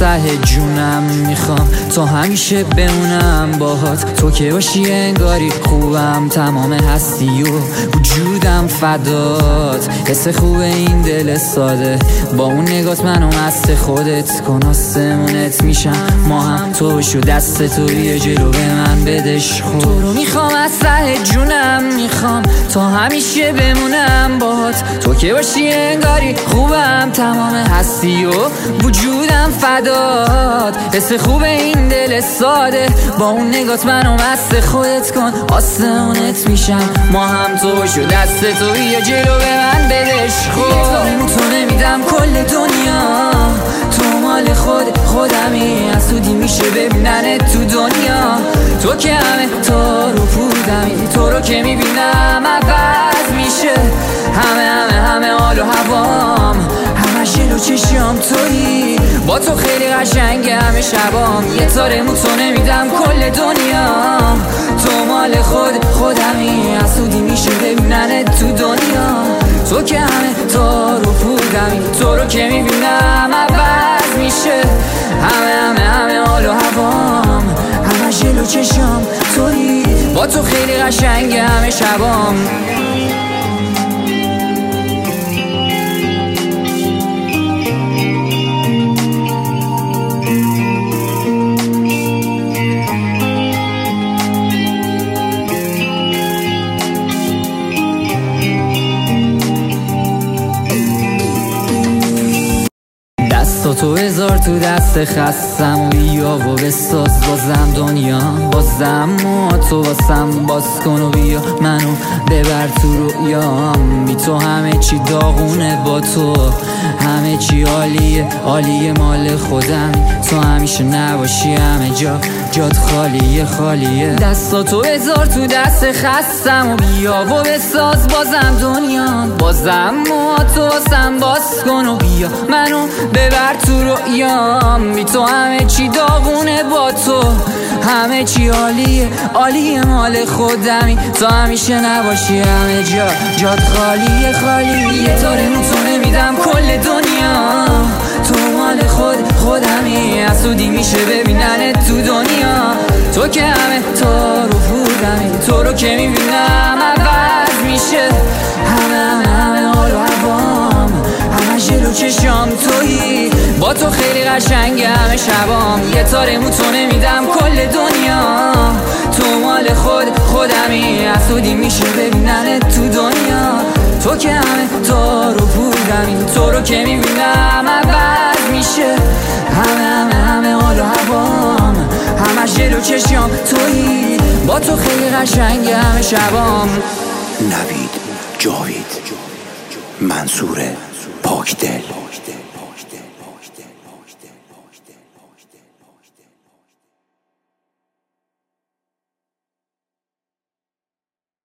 ته جونم میخوام تا همیشه بمونم باهات، تو که باشی انگاری خوبم، تمام هستی و وجودم فدات. حس خوب این دل ساده، با اون نگات منو مست خودت کن، آسمونت میشم ما هم تو باشو، دست تو یه جلو به من بدش خود. تو رو میخوام از ته جونم میخوام تا همیشه بمونم باهات، تو که باشی انگاری خوبم، تمام هستی و وجودم فدات. حس خوب این دل ساده، با اون نگات منو مست خودت کن، آسمونت میشم ما هم تو باشو، دست تو یه جلو به من بدش خود. تو نمیدم کل دنیا، تو مال خودمی، حسودی میشه ببینن تو دنیا، تو که همه تو رو پودمی، تو رو که میبینم عوض میشه همه حال و هوام، همه جلو چشم تویی، با تو خیلی قشنگه همه شبام، یه تاره مو تو نمیدم کل دنیا، تو مال خودمی، حسودی میشه ببینن تو دنیا، تو که همه تو رو پودمی، تو رو که میبینم عوض میشه همه حال و هوام، همه جلو چشم تویی، با تو خیلی قشنگه همه شبام. تو هزار تو دست خستم و بیا و بساز بازم دنیا، بازم تو واسم باز کن و بیا منو ببر تو رویام، بی تو همه چی داغونه، با تو همه چی عالیه مال خودم، تو همیشه نباشی همه جات خالیه. دستاتو هزار تو دست خستم و بیا و بساز بازم دنیا، بازم تو واسم باز کن و بیا منو ببر تو رویام، بی تو همه چی داغونه، با تو همه چی عالیه مال خودمی، تو همیشه نباشی همه جات خالیه. یه تاره تو نمیدم کل دنیا، تو مال خودمی، حسودی میشه ببینن تو دنیا، تو که همه تو رو پودمی، تو رو که میبینم عوض میشه همه حال و هوام، همه جلو چشم تویی، با تو خیلی قشنگه همه شبام، یه تاره تو نمیدم کل دنیا، تو مال خودمی، حسودی میشه ببینن تو دنیا، تو که همه تو رو پودمی، تو رو که میبینم عوض میشه همه حال و هوام، همه جلو چشم تویی، با تو خیلی قشنگه همه شبام. نوید جاوید، منصور پاکدل.